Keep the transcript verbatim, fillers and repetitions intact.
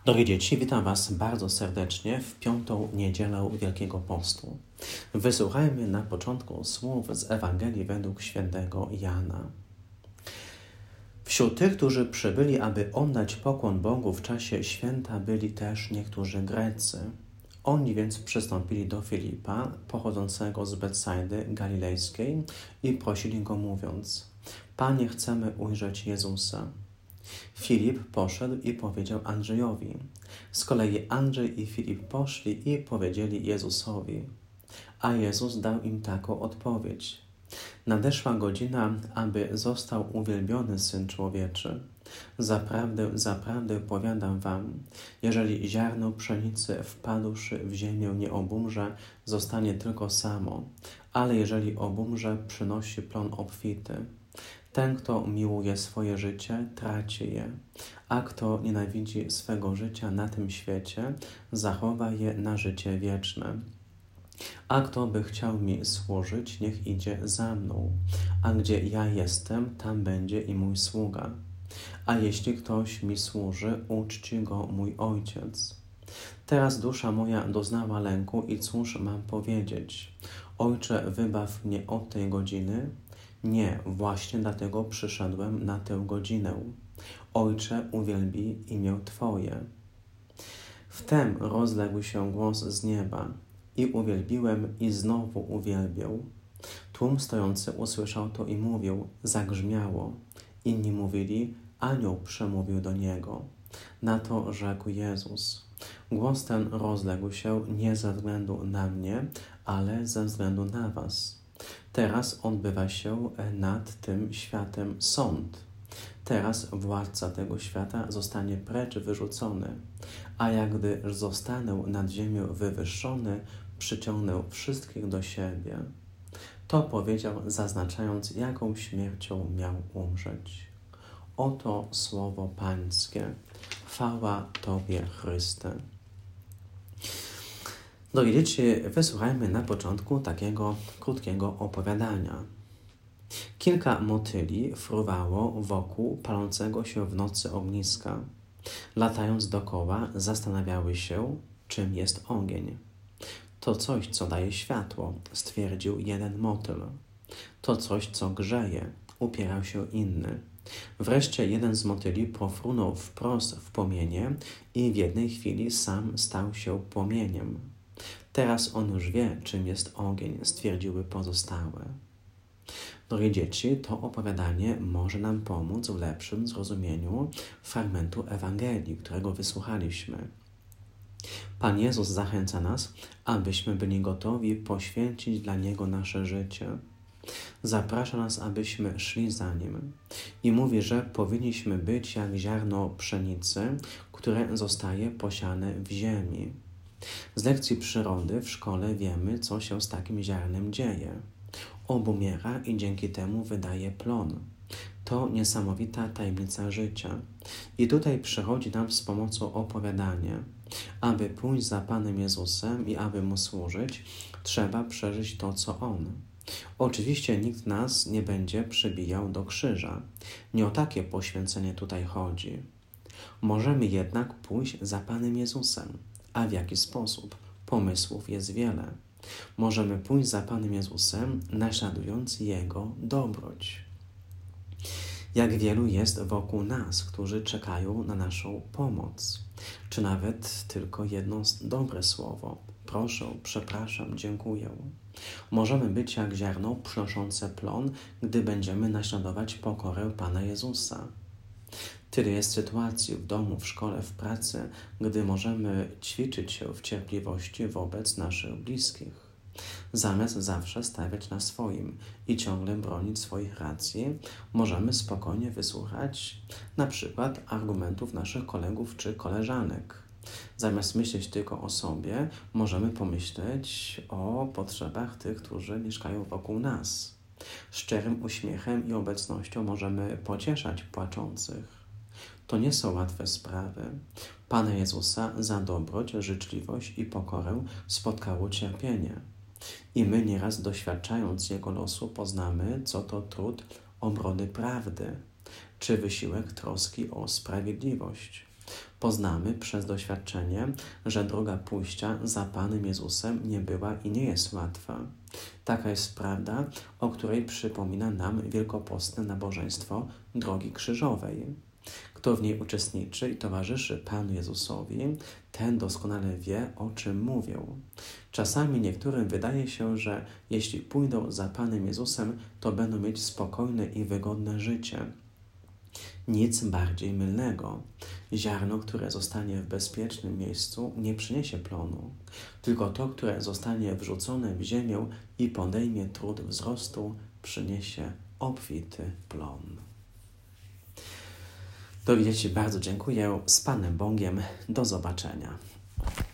Drogie dzieci, witam Was bardzo serdecznie w piątą niedzielę Wielkiego Postu. Wysłuchajmy na początku słów z Ewangelii według świętego Jana. Wśród tych, którzy przybyli, aby oddać pokłon Bogu w czasie święta, byli też niektórzy Grecy. Oni więc przystąpili do Filipa, pochodzącego z Betsajdy Galilejskiej, i prosili go, mówiąc: Panie, chcemy ujrzeć Jezusa. Filip poszedł i powiedział Andrzejowi. Z kolei Andrzej i Filip poszli i powiedzieli Jezusowi. A Jezus dał im taką odpowiedź. Nadeszła godzina, aby został uwielbiony Syn Człowieczy. Zaprawdę, zaprawdę powiadam wam, jeżeli ziarno pszenicy wpadłszy w ziemię nie obumrze, zostanie tylko samo, ale jeżeli obumrze, przynosi plon obfity. Ten, kto miłuje swoje życie, traci je, a kto nienawidzi swego życia na tym świecie, zachowa je na życie wieczne. A kto by chciał mi służyć, niech idzie za mną, a gdzie ja jestem, tam będzie i mój sługa. A jeśli ktoś mi służy, uczci go mój Ojciec. Teraz dusza moja doznała lęku i cóż mam powiedzieć? Ojcze, wybaw mnie od tej godziny. Nie, właśnie dlatego przyszedłem na tę godzinę. Ojcze, uwielbij imię Twoje. Wtem rozległ się głos z nieba. I uwielbiłem, i znowu uwielbię. Tłum stojący usłyszał to i mówił, zagrzmiało. Inni mówili, anioł przemówił do niego. Na to rzekł Jezus. Głos ten rozległ się nie ze względu na mnie, ale ze względu na was. Teraz odbywa się nad tym światem sąd. Teraz władca tego świata zostanie precz wyrzucony, a jak gdy zostanę nad ziemią wywyższony, przyciągnę wszystkich do siebie. To powiedział, zaznaczając, jaką śmiercią miał umrzeć. Oto słowo Pańskie. Chwała Tobie, Chryste. Drogie dzieci, wysłuchajmy na początku takiego krótkiego opowiadania. Kilka motyli fruwało wokół palącego się w nocy ogniska. Latając dokoła, zastanawiały się, czym jest ogień. To coś, co daje światło, stwierdził jeden motyl. To coś, co grzeje, upierał się inny. Wreszcie jeden z motyli pofrunął wprost w płomienie i w jednej chwili sam stał się płomieniem. Teraz on już wie, czym jest ogień, stwierdziły pozostałe. Drogie dzieci, to opowiadanie może nam pomóc w lepszym zrozumieniu fragmentu Ewangelii, którego wysłuchaliśmy. Pan Jezus zachęca nas, abyśmy byli gotowi poświęcić dla Niego nasze życie. Zaprasza nas, abyśmy szli za Nim i mówi, że powinniśmy być jak ziarno pszenicy, które zostaje posiane w ziemi. Z lekcji przyrody w szkole wiemy, co się z takim ziarnem dzieje. Obumiera i dzięki temu wydaje plon. To niesamowita tajemnica życia. I tutaj przychodzi nam z pomocą opowiadanie. Aby pójść za Panem Jezusem i aby Mu służyć, trzeba przeżyć to, co On. Oczywiście nikt nas nie będzie przybijał do krzyża. Nie o takie poświęcenie tutaj chodzi. Możemy jednak pójść za Panem Jezusem. A w jaki sposób? Pomysłów jest wiele. Możemy pójść za Panem Jezusem, naśladując Jego dobroć. Jak wielu jest wokół nas, którzy czekają na naszą pomoc. Czy nawet tylko jedno dobre słowo. Proszę, przepraszam, dziękuję. Możemy być jak ziarno przynoszące plon, gdy będziemy naśladować pokorę Pana Jezusa. Tyle jest sytuacji w domu, w szkole, w pracy, gdy możemy ćwiczyć się w cierpliwości wobec naszych bliskich. Zamiast zawsze stawiać na swoim i ciągle bronić swoich racji, możemy spokojnie wysłuchać na przykład argumentów naszych kolegów czy koleżanek. Zamiast myśleć tylko o sobie, możemy pomyśleć o potrzebach tych, którzy mieszkają wokół nas. Szczerym uśmiechem i obecnością możemy pocieszać płaczących. To nie są łatwe sprawy. Pana Jezusa za dobroć, życzliwość i pokorę spotkało cierpienie. I my nieraz doświadczając Jego losu poznamy, co to trud obrony prawdy, czy wysiłek troski o sprawiedliwość. Poznamy przez doświadczenie, że droga pójścia za Panem Jezusem nie była i nie jest łatwa. Taka jest prawda, o której przypomina nam wielkopostne nabożeństwo Drogi Krzyżowej. Kto w niej uczestniczy i towarzyszy Panu Jezusowi, ten doskonale wie, o czym mówię. Czasami niektórym wydaje się, że jeśli pójdą za Panem Jezusem, to będą mieć spokojne i wygodne życie. Nic bardziej mylnego. Ziarno, które zostanie w bezpiecznym miejscu, nie przyniesie plonu, tylko to, które zostanie wrzucone w ziemię i podejmie trud wzrostu, przyniesie obfity plon. Drogie dzieci, bardzo dziękuję. Z Panem Bogiem. Do zobaczenia.